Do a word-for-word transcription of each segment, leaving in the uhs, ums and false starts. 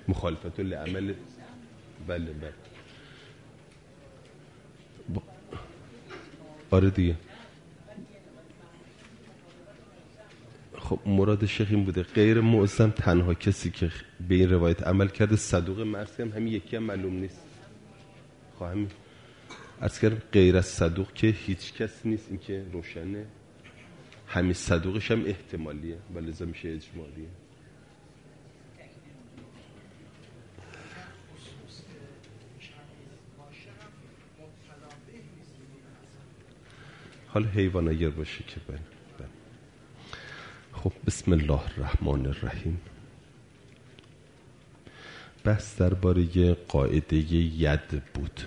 مخالفت لعمل. بله بله با... آره دیگه. خب مراد شیخ این بوده غیر معصم تنها کسی که به این روایت عمل کرده صدوق مرسی هم همین یکی هم معلوم نیست. خواهم عرض کردم غیر از صدوق که هیچ کس نیست، این که روشنه. همین صدوقش هم احتمالیه ولی لازم میشه اجمالیه. حالا حیوانایر باشه که بله. بله. خب بسم الله الرحمن الرحیم. بحث درباره قاعده ید بود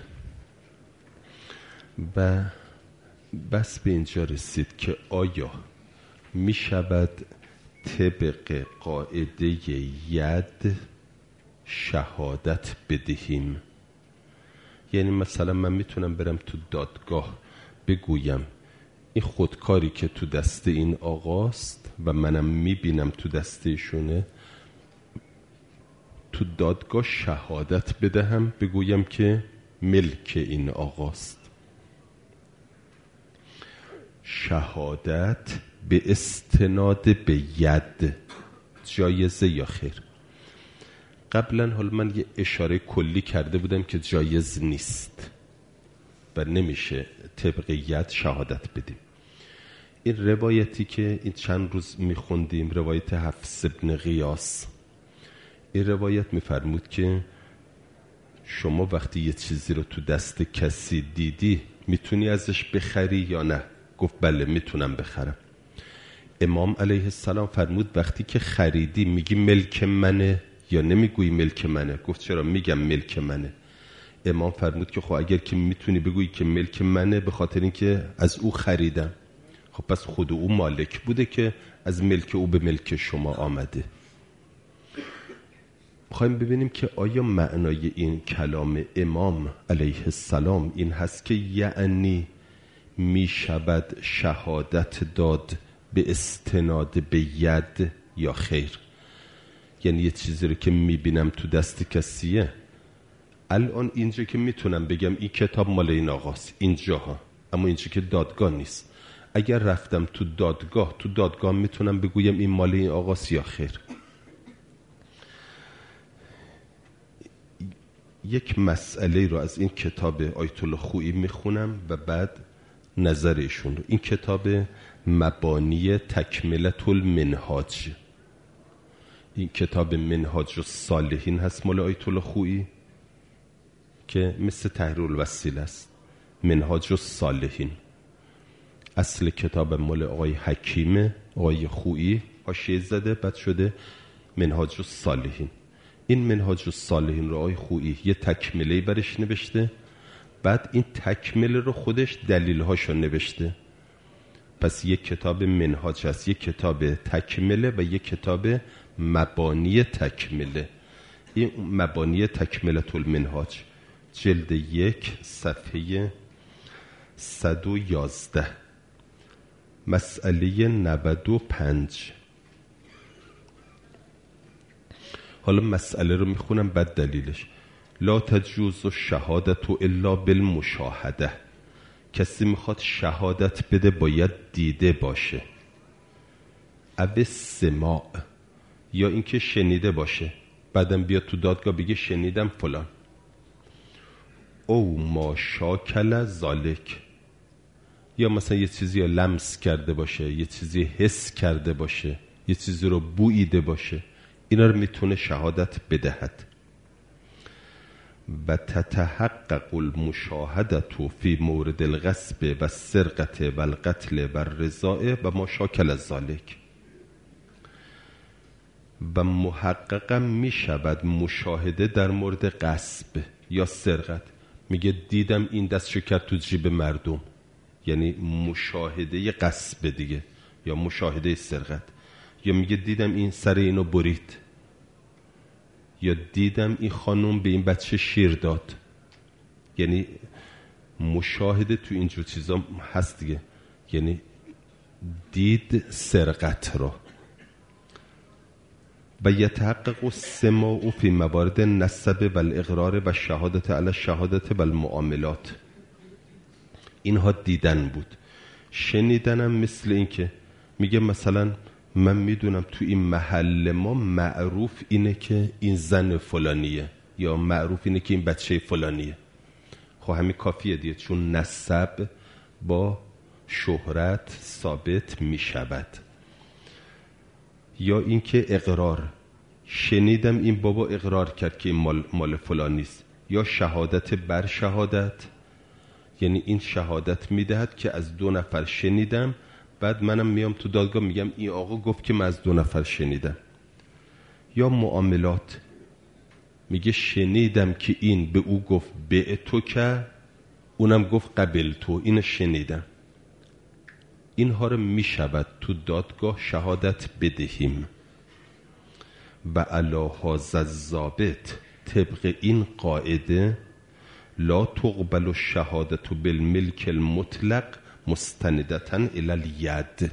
و بس به اینجا رسید که آیا می شود طبق قاعده ید شهادت بدهیم؟ یعنی مثلا من میتونم برم تو دادگاه بگویم این خودکاری که تو دست این آقاست و منم میبینم تو دستشونه، تو دادگاه شهادت بدهم بگویم که ملک این آقاست. شهادت به استناد به ید جایزه یا خیر؟ قبلا حالا من یه اشاره کلی کرده بودم که جایز نیست و نمیشه طبق ید شهادت بدیم. این روایتی که این چند روز میخوندیم، روایت حفص ابن غیاث، این روایت میفرمود که شما وقتی یه چیزی رو تو دست کسی دیدی میتونی ازش بخری یا نه؟ گفت بله میتونم بخرم. امام علیه السلام فرمود وقتی که خریدی میگی ملک منه یا نمیگوی ملک منه؟ گفت چرا میگم ملک منه. امام فرمود که خب اگر که میتونی بگویی که ملک منه به خاطر اینکه از او خریدم، خب پس خود او مالک بوده که از ملک او به ملک شما آمده. میخوایم ببینیم که آیا معنای این کلام امام علیه السلام این هست که یعنی می شود شهادت داد به استناد به ید یا خیر؟ یعنی یه چیزی رو که میبینم تو دست کسیه، الان اینجا که میتونم بگم این کتاب مال این آقاست اینجاها، اما اینجا که دادگاه نیست. اگر رفتم تو دادگاه، تو دادگاه میتونم بگویم این مال این آقاست یا خیر؟ یک مسئله رو از این کتاب آیت الله خویی میخونم و بعد نظر ایشون رو. این کتاب مبانی تکملة المنهاج، این کتاب منهاج الصالحین هست مال آیت الله خویی که مثل تحریر الوسیله است. منهاج الصالحین اصل کتاب مال آقای حکیم، آقای خویی حاشیه زده بعد شده منهاج الصالحین. این منهاج الصالحین رو آقای خویی یه تکمله برش نوشته، بعد این تکمله رو خودش دلیل‌هاشو نوشته. پس یک کتاب منهاج هست، یک کتاب تکمله و یک کتاب مبانی تکمله. این مبانی تکمله المنهاج جلد یک صفحه صد و یازده مسئله نود و پنج. حالا مسئله رو میخونم بعد دلیلش. لا تجوز الشهادة الا بالمشاهده. کسی میخواد شهادت بده باید دیده باشه. او سماع، یا اینکه شنیده باشه بعدم بیاد تو دادگاه بگه شنیدم فلان. او ما شاکل ذالک، یا مثلا یه چیزی رو لمس کرده باشه، یه چیزی حس کرده باشه، یه چیزی رو بوییده باشه، اینا رو میتونه شهادت بدهد. و تتحقق المشاهده فی مورد الغصب و السرقه و القتل و الرضاع و ما شاکل ذالک. و محققا می شود مشاهده در مورد غصب یا سرقت. میگه دیدم این دستشو کرد تو جیب مردم، یعنی مشاهده غصب دیگه، یا مشاهده سرقت. یا میگه دیدم این سر اینو برید، یا دیدم این خانم به این بچه شیر داد. یعنی مشاهده تو اینجور چیزا هست دیگه، یعنی دید سرقت رو. و یتحقق السماع فی موارد النسب و الاقرار و شهادت علی الشهادت و المعاملات. اینها دیدن بود. شنیدنم مثل این که میگه مثلا من میدونم تو این محل ما معروف اینه که این زن فلانیه، یا معروف اینه که این بچه فلانیه. خب همین کافیه دیگه، چون نسب با شهرت ثابت میشود. یا اینکه اقرار، شنیدم این بابا اقرار کرد که این مال, مال فلانیست. یا شهادت بر شهادت، یعنی این شهادت میدهد که از دو نفر شنیدم، بعد منم میام تو دادگاه میگم این آقا گفت که من از دو نفر شنیدم. یا معاملات، میگه شنیدم که این به او گفت به تو که، اونم گفت قبل تو، اینو شنیدم. اینها رو میشود تو دادگاه شهادت بدهیم. و علی هذا الضابط، طبق این قاعده، لا تقبل الشهادت بالملک المطلق مستندتا الی الید.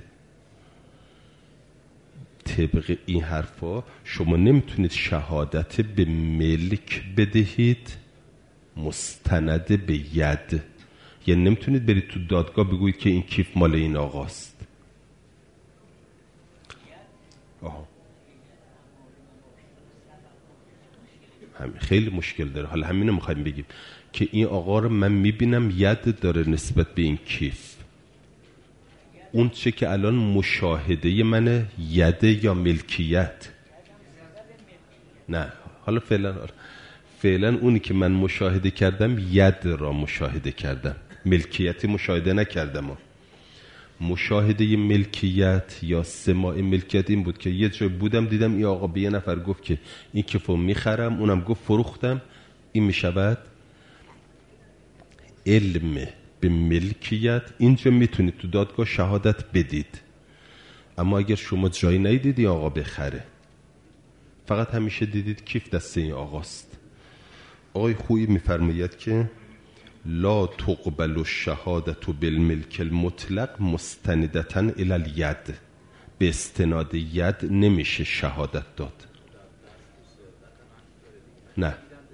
طبق این حرفا شما نمیتونید شهادت به ملک بدهید مستند به ید. یعنی نمیتونید برید تو دادگاه بگویید که این کیف مال این آقاست. آها همین خیلی مشکل داره. حالا همینو میخوایم بگیم که این آقا رو من میبینم ید داره نسبت به این کیف. اون چه که الان مشاهده منه ید یا ملکیت؟ نه حالا فعلا فعلا اونی که من مشاهده کردم ید را مشاهده کردم، ملکیتی مشاهده نکردم. مشاهده ملکیت یا سماع ملکیت این بود که یه جای بودم دیدم این آقا به یه نفر گفت که این کیفو میخرم، اونم گفت فروختم. این میشود علم به ملکیت. اینجا میتونید تو دادگاه شهادت بدید. اما اگر شما جایی ندیدید این آقا بخره، فقط همیشه دیدید کیف دست این آقاست، آقای خویی میفرماید که لا تقبل الشهادت بالملک المطلق مستندتا الی الید. به استناد ید نمیشه شهادت داد. نه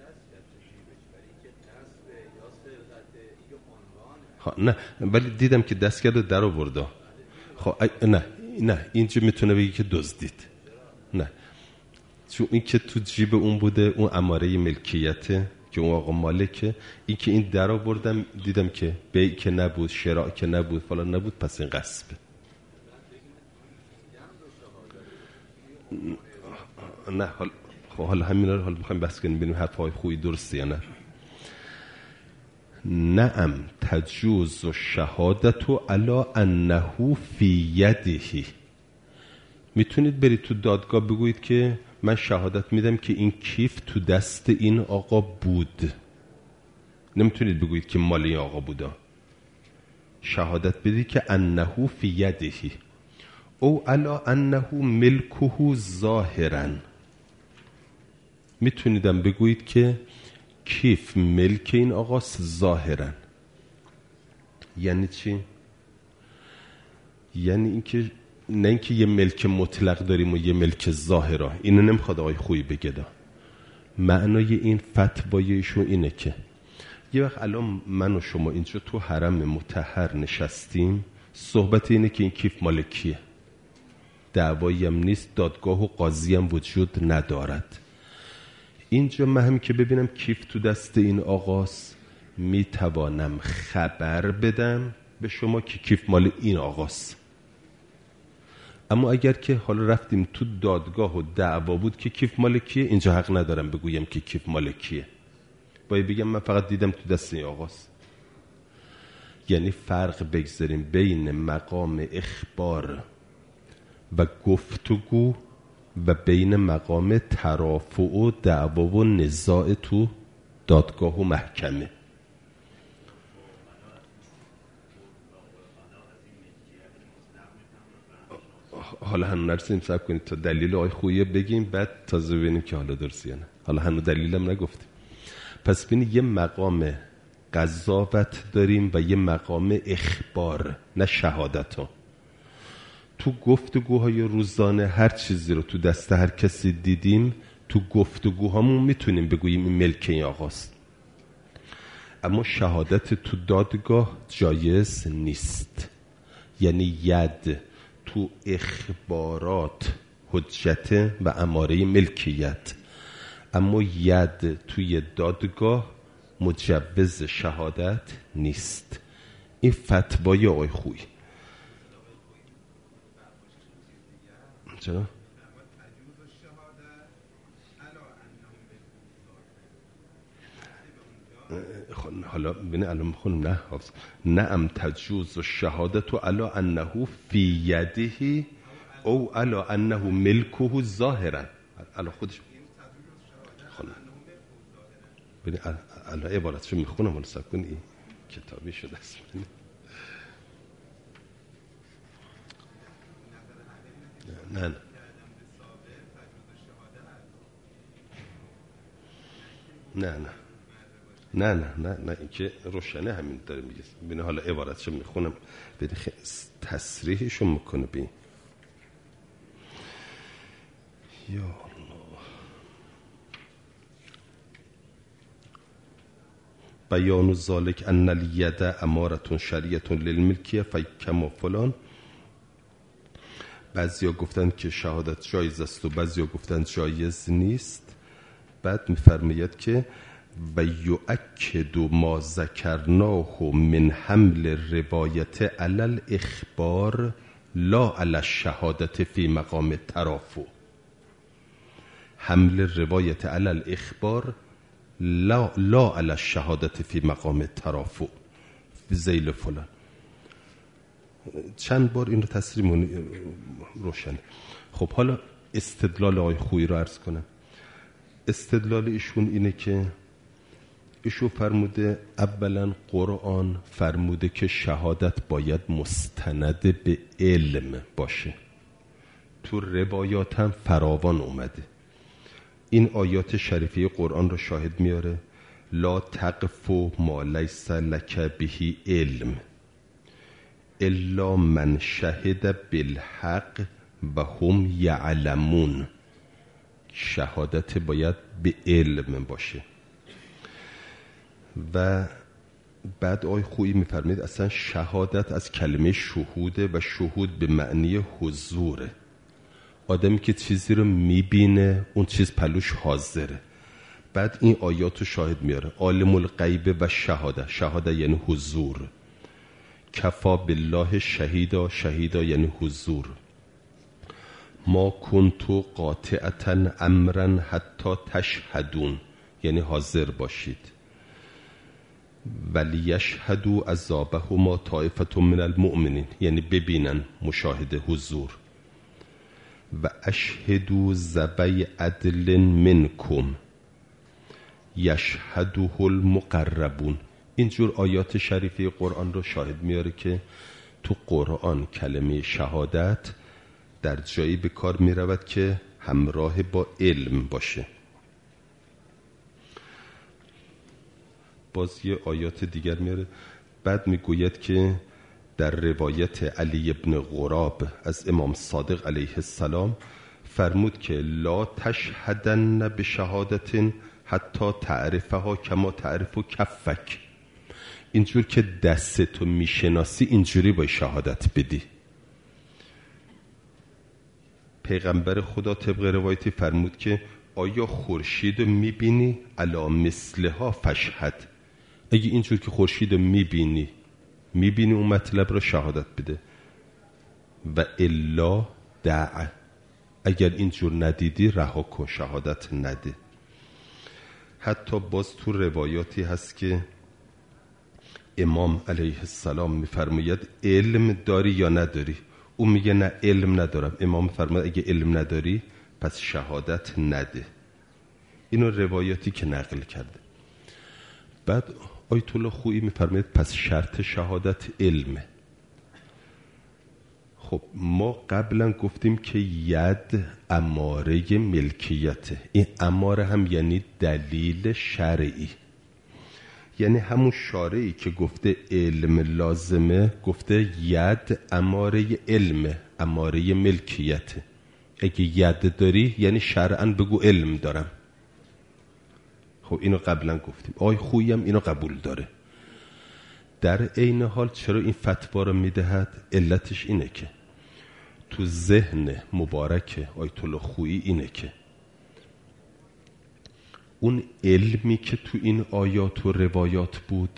نه ولی دیدم که دست کرده در آورده. خب نه نه اینجا میتونه بگی که دزدید. نه چون این که تو جیب اون بوده، اون اماره ملکیته که اون آقا مالکه. این که این در آوردم دیدم که بیع که نبود، شراء که نبود، فلان نبود، پس این غصبه. نه حالا خب حالا همین رو حالا میخوایم بحث کنیم ببینیم حرفای خویی درسته یا نه. نعم تجوز الشهادت علی انه فی یده. میتونید برید تو دادگاه بگویید که من شهادت میدم که این کیف تو دست این آقا بود. نمیتونید بگویید که مال این آقا بوده. شهادت بدید که انه فی یده او علی انه ملکه ظاهرا. میتونیدم بگویید که کیف ملک این آقاست ظاهرا. یعنی چی؟ یعنی اینکه نه اینکه یه ملک مطلق داریم و یه ملک ظاهرا. اینو نمیخواد آقای خویی بگه. معنای این فتوای ایشون اینه که یه وقت الان من و شما اینجا تو حرم مطهر نشستیم، صحبت اینه که این کیف مال کیه. دعوایی هم نیست، دادگاه و قاضی هم وجود ندارد. اینجا من هم که ببینم کیف تو دست این آقاست، میتوانم خبر بدم به شما که کیف مال این آقاست. اما اگر که حالا رفتیم تو دادگاه و دعوا بود که کیف مال کیه، اینجا حق ندارم بگویم که کیف مال کیه. باید بگم من فقط دیدم تو دست این آقاست. یعنی فرق بگذاریم بین مقام اخبار و گفتگو و بین مقام ترافع و دعوا و نزاع تو دادگاه و محکمه. حالا هنو نرسیم صبر کنید تا دلیل آقای خویی بگیم، بعد تازه ببینیم که حالا درست یا نه. حالا هنو دلیلم نگفتیم. پس ببینید یه مقام قضاوت داریم و یه مقام اخبار، نه شهادت ها. تو گفتگوهای روزانه هر چیزی رو تو دست هر کسی دیدیم، تو گفتگوهامون میتونیم بگوییم این ملک این آقاست. اما شهادت تو دادگاه جایز نیست. یعنی ید تو اخبارات حجت و اماره ملکیت، اما ید توی دادگاه مجوز شهادت نیست. این فتوای آقای خویی. چرا؟ حالا ببین الان میخونم نه حافظ نعم تجوز الشهادت علی انه فی یده او علی انه ملکه ظاهرا. الان خودش خونم ببین الان عبارتشو میخونم، ولی صبر کن این کتابی شده است. نه نه نه نه نه نه نه نه این که روشنه همین داره میگه. ببین حالا عبارتشو میخونم، ببین تصریحشو میکنه. ببین یا الله بیان ذالک ان الید امارة شریعة للملکیه فکما فلان. بعضیا گفتن که شهادت جایز است و بعضیا گفتن جایز نیست. بعد میفرماید که و یؤکد ما ذکرناه من حمل روایت علی الاخبار لا علی الشهادت فی مقام ترافع. حمل روایت علی الاخبار لا, لا علی الشهادت فی مقام ترافع ذیل فلان. چند بار این رو تصریح روشنه. خب حالا استدلال آقای خویی رو عرض کنم. استدلال ایشون اینه که ایشون فرموده اولا قرآن فرموده که شهادت باید مستند به علم باشه. تو روایات هم فراوان اومده. این آیات شریفه قرآن رو شاهد میاره. لا تقف ما لیس لک به علم الا من شهد بالحق و هم یعلمون. شهادت باید به علم باشه. و بعد آقای خویی میفرمید اصلا شهادت از کلمه شهوده و شهود به معنی حضوره. آدمی که چیزی رو میبینه اون چیز پلوش حاضره. بعد این آیات رو شاهد میاره. عالم الغیب و شهاده. شهاده یعنی حضور. کفا بالله شهیدا. شهیدا یعنی حضور. ما کنتو قاطعتا امرا حتی تشهدون یعنی حاضر باشید. ولی یشهدو عذابهما طائفة من المؤمنین یعنی ببینن، مشاهده، حضور. و اشهدو ذوی عدل منکم یشهده المقربون. اینجور آیات شریفه قرآن رو شاهد میاره که تو قرآن کلمه شهادت در جایی به کار می رود که همراه با علم باشه. باز یه آیات دیگر میاره. بعد میگوید که در روایت علی ابن غراب از امام صادق علیه السلام فرمود که لا تشهدن بشهادت حتی تعرفها کما تعرف کفک. اینجور که دستتو میشناسی اینجوری باید شهادت بدی. پیغمبر خدا طبق روایتی فرمود که آیا خورشید رو میبینی؟ علا مثلها فشهد. اگه اینجور که خورشید رو میبینی میبینی اون مطلب رو شهادت بده. و الا دع. اگر اینجور ندیدی رها کن، شهادت نده. حتی باز تو روایاتی هست که امام علیه السلام میفرماید علم داری یا نداری؟ اون میگه نه علم ندارم. امام فرماید اگه علم نداری پس شهادت نده. اینو روایاتی که نقل کرده. بعد آیت الله خویی میفرماید پس شرط شهادت علمه. خب ما قبلا گفتیم که ید اماره ملکیته. این اماره هم یعنی دلیل شرعی. یعنی همون شارعی که گفته علم لازمه گفته ید اماره علمه، اماره ملکیته. اگه ید داری یعنی شرعاً بگو علم دارم. خب اینو قبلا گفتیم، آی خویی هم اینو قبول داره. در عین حال چرا این فتوا رو میدهد؟ علتش اینه که تو ذهن مبارک آیت الله خویی اینه که اون علمی که تو این آیات و روایات بود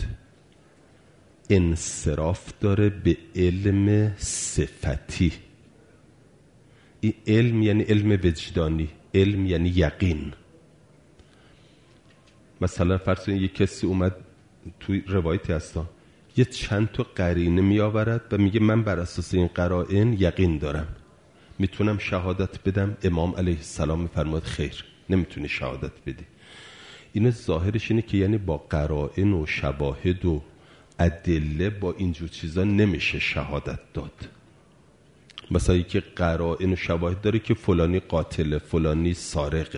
انصراف داره به علم صفتی. این علم یعنی علم وجدانی، علم یعنی یقین. مثلا فرض کنید یک کسی اومد توی روایتی هستا یه چند تا قرینه می آورد و میگه من بر اساس این قرائن یقین دارم، میتونم شهادت بدم. امام علیه السلام میفرماد خیر، نمیتونی شهادت بدی. این ظاهرش اینه که یعنی با قرائن و شواهد و ادله با اینجور چیزا نمیشه شهادت داد. مثلا یکی قرائن و شواهد داره که فلانی قاتل، فلانی سارقه.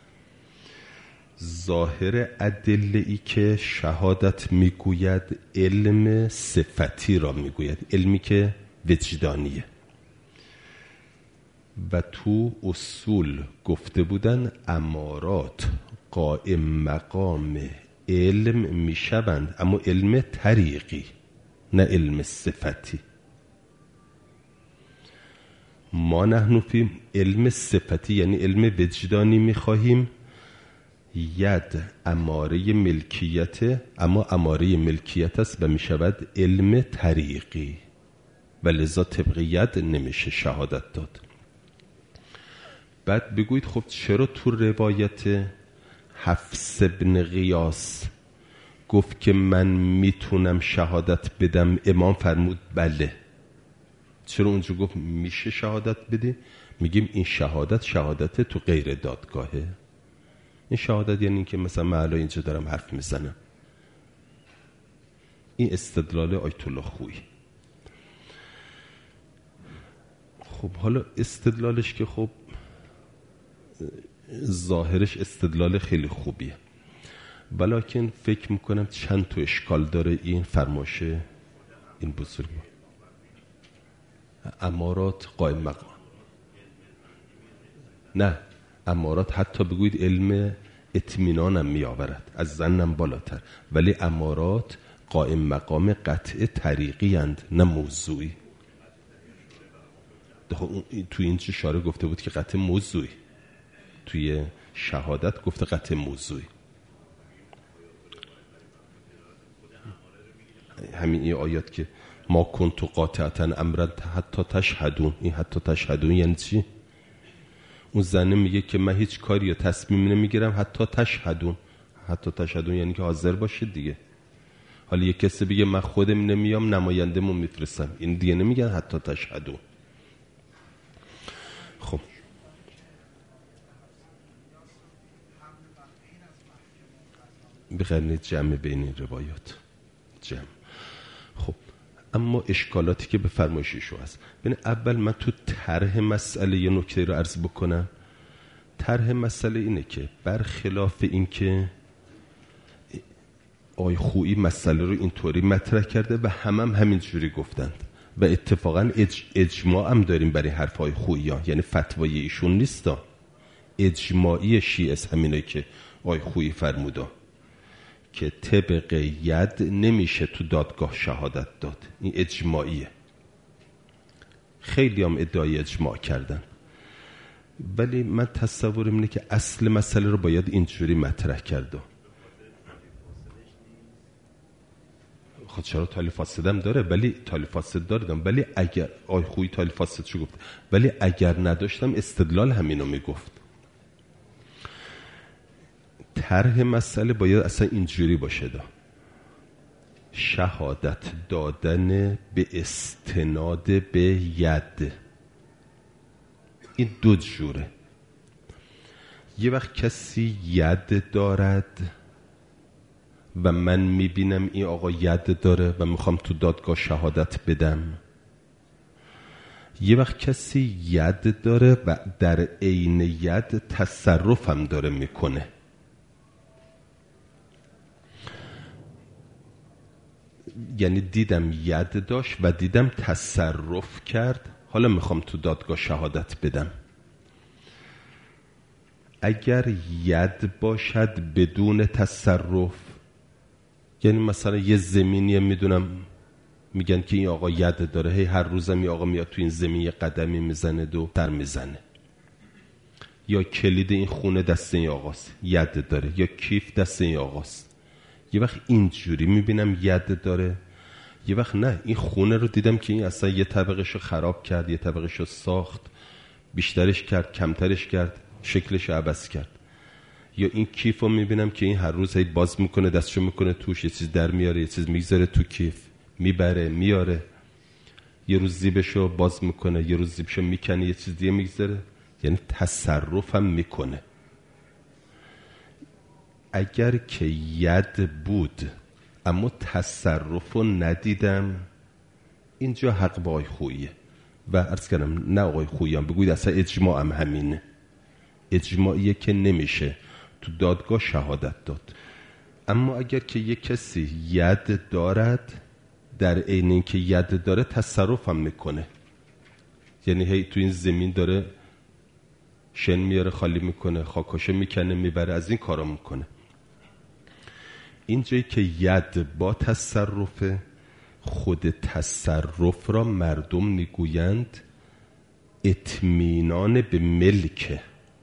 ظاهر ادله ای که شهادت میگوید علم صفتی را میگوید، علمی که وجدانیه. و تو اصول گفته بودن امارات قائم مقام علم میشوند، اما علم طریقی نه علم صفتی. ما نحن فی علم صفتی یعنی علم وجدانی میخواهیم. ید اماره ملکیت، اما اماره ملکیت است و میشود علم طریقی و لذا طبق ید نمیشه شهادت داد. بعد بگویید خب چرا تو روایت حفص بن غیاس گفت که من میتونم شهادت بدم، امام فرمود بله. چرا اونجا گفت میشه شهادت بدی؟ میگیم این شهادت شهادت تو غیر دادگاهه. این شهادت یعنی این که مثلا من الان اینجا دارم حرف میزنم. این استدلال آیت الله خویی. خب حالا استدلالش که خب ظاهرش استدلال خیلی خوبیه، ولیکن فکر میکنم چند تا اشکال داره این فرمایش این بزرگ. امارات قائم مقام، نه امارات حتی بگوید علم اطمینانم می آورد، از زنم بالاتر، ولی امارات قائم مقام قطع طریقی اند نه موضوعی. توی این چه شاره گفته بود که قطع موضوعی، توی شهادت گفته قطع موضوعی. همین این آیات که ما کنت قاطعتا امرا حتی تشهدون، این حتی تشهدون یعنی چی؟ اون زنه میگه که من هیچ کاری یا تصمیم نمیگیرم حتی تشهدون. حتی تشهدون یعنی که حاضر باشید دیگه. حالا یک کسی بگه من خودم نمیام نماینده‌مو میفرستم، این دیگه نمیگن حتی تشهدون. خب بخرنید جمع بین این روایات جمع. خب اما اشکالاتی که به فرمایششو هست، ببین اول من تو طرح مسئله یه نکته رو عرض بکنم. طرح مسئله اینه که برخلاف این که آی خویی مسئله رو اینطوری مطرح کرده و همه هم همین جوری گفتند و اتفاقا اج اجماع هم داریم برای حرفای خویی ها، یعنی فتوای ایشون نیستا، اجماعی شیعه همینه که آی خویی فرمودا که طبق ید نمیشه تو دادگاه شهادت داد. این اجماعیه. خیلی هم ادعای اجماع کردن، ولی من تصورم اینه که اصل مسئله رو باید اینجوری مطرح کرده. خود چرا تالی فاسدم داره، ولی تالی فاسد داردم، ولی اگر آی خویی تالی فاسد شو گفت، ولی اگر نداشتم استدلال همینو میگفت. طرح مسئله باید اصلا اینجوری باشه دا. شهادت دادن به استناد به ید، این دو جوره. یه وقت کسی ید دارد و من میبینم این آقا ید داره و میخوام تو دادگاه شهادت بدم. یه وقت کسی ید داره و در عین ید تصرفم داره میکنه. یعنی دیدم ید داشت و دیدم تصرف کرد، حالا میخوام تو دادگاه شهادت بدم. اگر ید باشد بدون تصرف، یعنی مثلا یه زمینی میدونم میگن که این آقا ید داره، هی هر روزم این آقا میاد تو این زمین یه قدمی میزنه دو تر میزنه، یا کلید این خونه دست این آقاست ید داره، یا کیف دست این آقاست. یه وقت اینجوری میبینم ید داره، یه وقت نه، این خونه رو دیدم که این اصلا یه طبقهشو خراب کرد، یه طبقهشو ساخت، بیشترش کرد، کمترش کرد، شکلش عوض کرد. یا این کیف رو میبینم که این هر روز هی باز میکنه، دستشو میکنه توش، یه چیز در میاره، یه چیز میگذاره تو کیف، میبره میاره، یه روز زیبشو باز میکنه، یه روز زیبشو میکنه، یه چیز دیگه میگذاره، یعنی تصرف هم میکنه. اگر که ید بود اما تصرف رو ندیدم، اینجا حق با آقای خوییه. و عرض کردم نه آقای خویی هم بگوید اصلا اجماع هم همینه، اجماعیه که نمیشه تو دادگاه شهادت داد. اما اگر که یک کسی ید دارد، در عین اینکه ید داره تصرف هم میکنه، یعنی هی تو این زمین داره شن میاره خالی میکنه، خاکاشو میکنه میبره، از این کارا میکنه. اینجایی که ید با تصرف، خود تصرف را مردم میگویند اطمینان به ملک،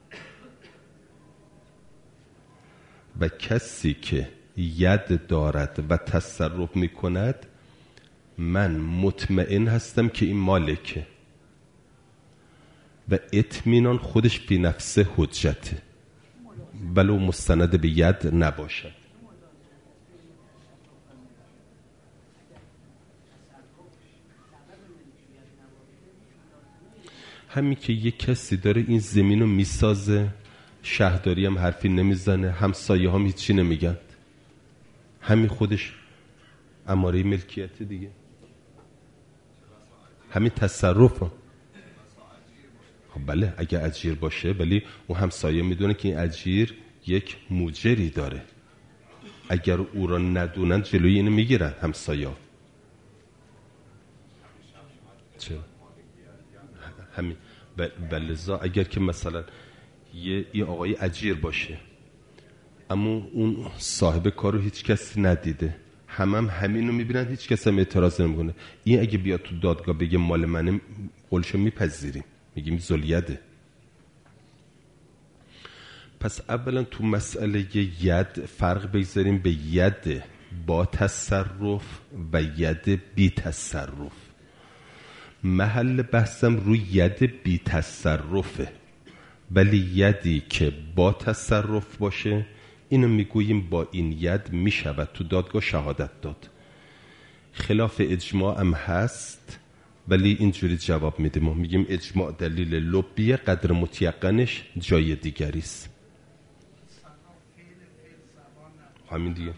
و کسی که ید دارد و تصرف میکند من مطمئن هستم که این مالکه، و اطمینان خودش فی نفسه حجته ولو مستند به ید نباشد. همین که یک کسی داره این زمین رو میسازه، شهرداری هم حرفی نمیزنه، همسایه هم هیچی نمیگن، همین خودش اماره ملکیت دیگه، همین تصرف هم. خب بله اگه اجیر باشه، ولی اون همسایه میدونه که این اجیر یک موجری داره، اگر او را ندونن جلوی اینو میگیرن همسایه. چه؟ همین. بلزا اگر که مثلا یه, یه آقای اجیر باشه اما اون صاحب کارو هیچ کسی ندیده، همه هم همین رو میبینن، هیچ کسی هم اعتراض نمیکنه، این اگه بیاد تو دادگاه بگه مال منه، قولشو میپذیریم، میگیم ذلیته. پس اولا تو مسئله ید فرق بگذاریم به ید با تصرف و ید بی تصرف. محل بحثم روی ید بی تصرفه، ولی یدی که با تصرف باشه اینو میگوییم با این ید میشود تو دادگاه شهادت داد. خلاف اجماع هم هست، ولی اینجوری جواب میدیم، ما میگیم اجماع دلیل لبیه، قدر متیقنش جای دیگریست. همین دیگه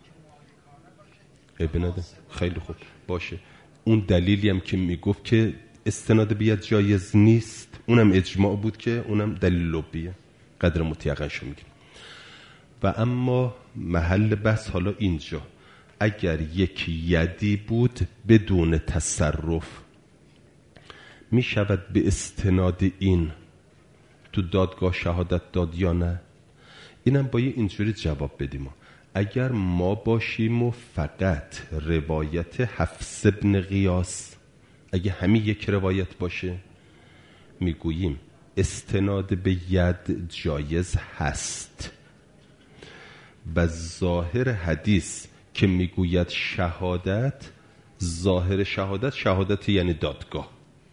عیبی نداره، خیلی خوب باشه. اون دلیلی هم که میگفت که استناد بیاد جایز نیست، اونم اجماع بود که اونم دلیل لبیه، قدر متیقنشو میگیم. و اما محل بحث حالا اینجا، اگر یک یدی بود بدون تصرف، می شود به استناد این تو دادگاه شهادت داد یا نه؟ اینم باید اینجوری جواب بدیم. اگر ما باشیم و فقط روایت حفص بن غیاث، اگه همین یک روایت باشه، میگوییم استناد به ید جایز هست، و ظاهر حدیث که میگوید شهادت، ظاهر شهادت شهادت یعنی دادگاه،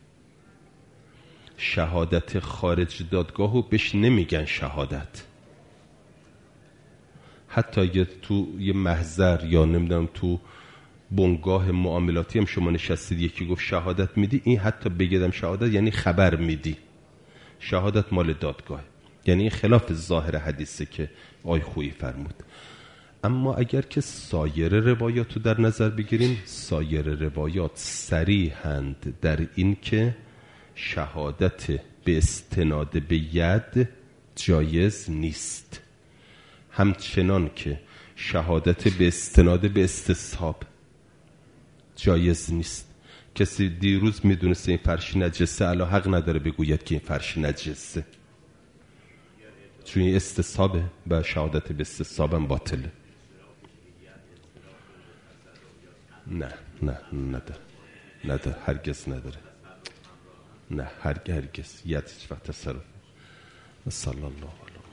شهادت خارج دادگاهو بهش نمیگن شهادت. حتی یه تو یه محضر یا نمیدونم تو بنگاه معاملاتی هم شما نشستید یکی گفت شهادت میدی، این حتی بگیدم شهادت یعنی خبر میدی، شهادت مال دادگاه، یعنی این خلاف ظاهر حدیثه که آی خویی فرمود. اما اگر که سایر روایات رو در نظر بگیریم، سایر روایات صریحند در این که شهادت به استناد به ید جایز نیست، همچنان که شهادت به استناد به استصحاب جایز نیست. کسی دیروز میدونسته این فرش نجسه، الان حق نداره بگوید که این فرش نجسه، چون این استصحابه و شهادت به استصحابم باطله. نه نه نداره، نداره، هرگز نداره، نه هرگز هرگز ید هیچ وقت تصرف. صلی الله علیه